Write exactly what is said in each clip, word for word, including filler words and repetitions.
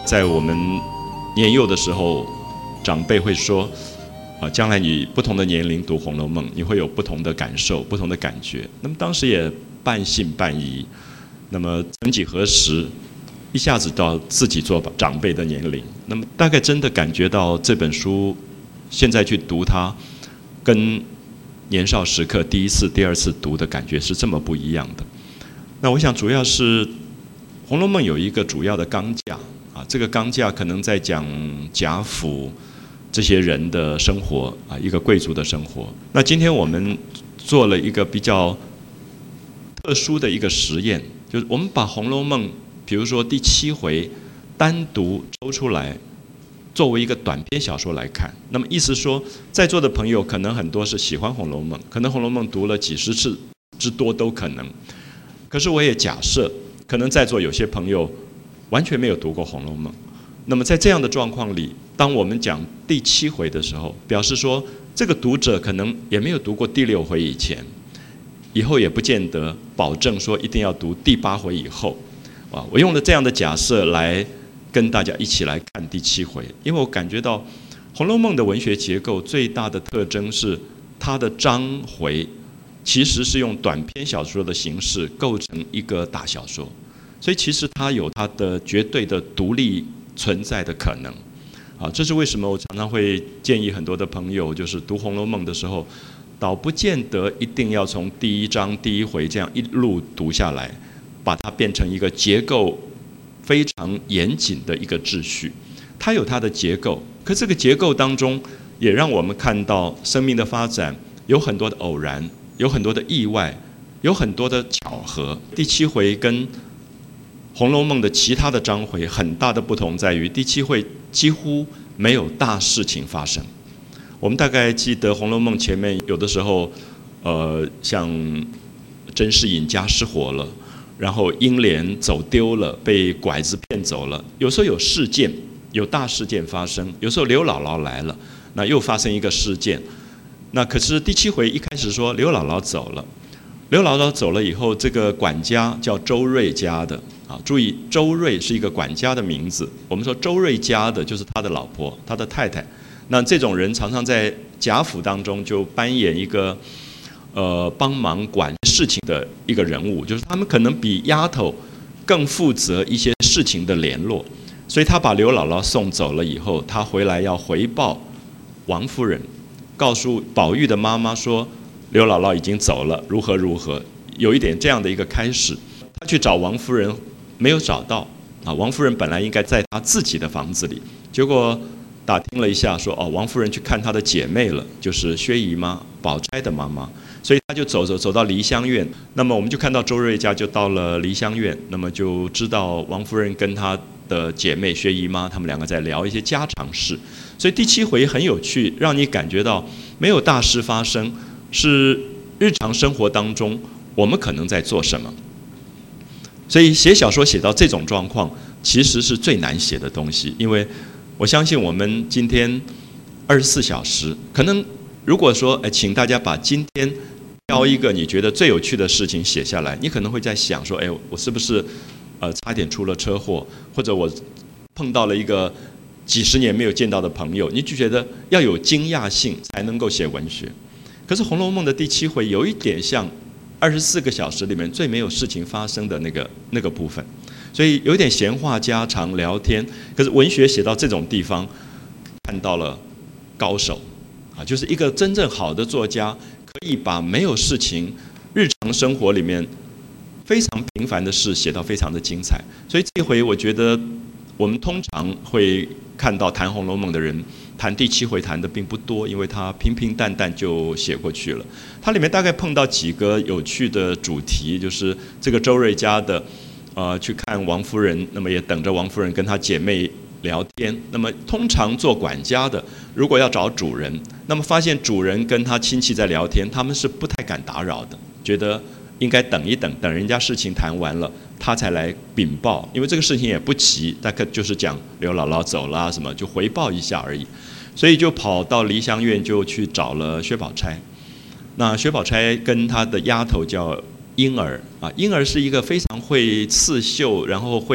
在我们年幼的时候，长辈会说，啊，将来你不同的年龄读《红楼梦》，你会有不同的感受、不同的感觉。那么当时也半信半疑。那么曾几何时，一下子到自己做长辈的年龄，那么大概真的感觉到这本书，现在去读它，跟年少时刻第一次、第二次读的感觉是这么不一样的。那我想主要是《红楼梦》有一个主要的纲架啊，这个纲架可能在讲贾府这些人的生活啊，一个贵族的生活。那今天我们做了一个比较特殊的一个实验，就是我们把《红楼梦》，比如说第七回单独抽出来，作为一个短篇小说来看。那么意思说，在座的朋友可能很多是喜欢《红楼梦》，可能《红楼梦》读了几十次之多都可能。可是我也假设，可能在座有些朋友完全没有读过《红楼梦》。那么在这样的状况里，当我们讲第七回的时候，表示说这个读者可能也没有读过第六回以前，以后也不见得保证说一定要读第八回以后。啊，我用了这样的假设来跟大家一起来看第七回，因为我感觉到《红楼梦》的文学结构最大的特征是它的章回其实是用短篇小说的形式构成一个大小说，所以其实它有它的绝对的独立存在的可能。啊，这是为什么我常常会建议很多的朋友，就是读《红楼梦》的时候，倒不见得一定要从第一章第一回这样一路读下来，把它变成一个结构非常严谨的一个秩序。它有它的结构，可这个结构当中也让我们看到生命的发展有很多的偶然，有很多的意外，有很多的巧合。第七回跟《红楼梦》的其他的章回很大的不同在于，第七回几乎没有大事情发生。我们大概记得《红楼梦》前面有的时候，呃，像甄士隐家失火了，然后英莲走丢了，被拐子骗走了。有时候有事件，有大事件发生；有时候刘姥姥来了，那又发生一个事件。那可是第七回一开始说刘姥姥走了，刘姥姥走了以后，这个管家叫周瑞家的啊，注意周瑞是一个管家的名字。我们说周瑞家的就是他的老婆，他的太太。那这种人常常在贾府当中就扮演一个呃帮忙管事情的一个人物，就是他们可能比丫头更负责一些事情的联络。所以他把刘姥姥送走了以后，他回来要回报王夫人，告诉宝玉的妈妈说刘姥姥已经走了，如何如何，有一点这样的一个开始。他去找王夫人没有找到啊，王夫人本来应该在她自己的房子里，结果打听了一下说哦，王夫人去看她的姐妹了，就是薛姨妈宝钗的妈妈，所以他就走走走到梨香院。那么我们就看到周瑞家就到了梨香院，那么就知道王夫人跟她的姐妹薛姨妈他们两个在聊一些家常事。所以第七回很有趣，让你感觉到没有大事发生，是日常生活当中我们可能在做什么。所以写小说写到这种状况，其实是最难写的东西。因为我相信我们今天二十四小时，可能如果说哎，请大家把今天挑一个你觉得最有趣的事情写下来，你可能会在想说，哎，我是不是呃差点出了车祸，或者我碰到了一个几十年没有见到的朋友，你就觉得要有惊讶性才能够写文学。可是《红楼梦》的第七回有一点像二十四个小时里面最没有事情发生的那个那个部分，所以有一点闲话家常聊天。可是文学写到这种地方，看到了高手啊，就是一个真正好的作家，可以把没有事情、日常生活里面非常平凡的事写到非常的精彩。所以这回我觉得，我们通常会看到谈《红楼梦》的人谈第七回谈的并不多，因为他平平淡淡就写过去了。它里面大概碰到几个有趣的主题，就是这个周瑞家的，呃，去看王夫人，那么也等着王夫人跟她姐妹聊天。那么通常做管家的，如果要找主人，那么发现主人跟他亲戚在聊天，他们是不太敢打扰的，觉得应该等一等，等人家事情谈完了，他才来禀报，因为这个事情也不急，大概就是讲刘姥姥走了什么，就回报一下而已。所以就跑到梨香院，就去找了薛宝钗。那薛宝钗跟她的丫头叫莺儿啊，莺儿是一个非常会刺绣，然后会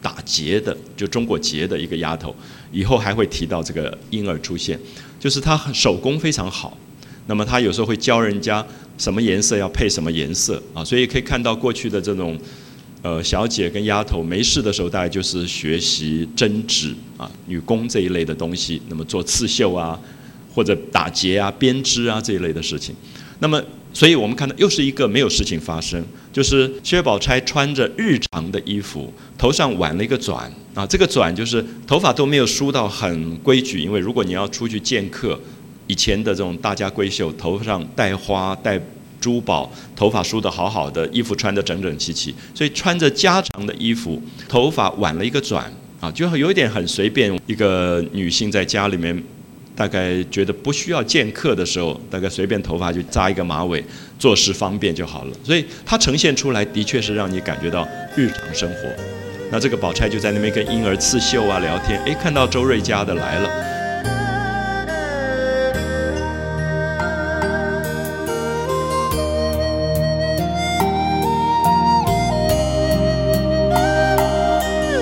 打结的，就中国结的一个丫头。以后还会提到这个婴儿出现，就是她手工非常好。那么她有时候会教人家什么颜色要配什么颜色啊，所以可以看到过去的这种呃小姐跟丫头没事的时候，大概就是学习针织啊、女工这一类的东西，那么做刺绣啊，或者打结啊、编织啊这一类的事情。那么，所以我们看到又是一个没有事情发生，就是薛宝钗穿着日常的衣服，头上挽了一个转啊，这个转就是头发都没有梳到很规矩，因为如果你要出去见客，以前的这种大家闺秀，头上戴花、戴珠宝，头发梳得好好的，衣服穿得整整齐齐，所以穿着家常的衣服，头发挽了一个转啊，就有一点很随便。一个女性在家里面，大概觉得不需要见客的时候，大概随便头发就扎一个马尾，做事方便就好了。所以它呈现出来的确是让你感觉到日常生活。那这个宝钗就在那边跟婴儿刺绣啊聊天，哎，看到周瑞家的来了。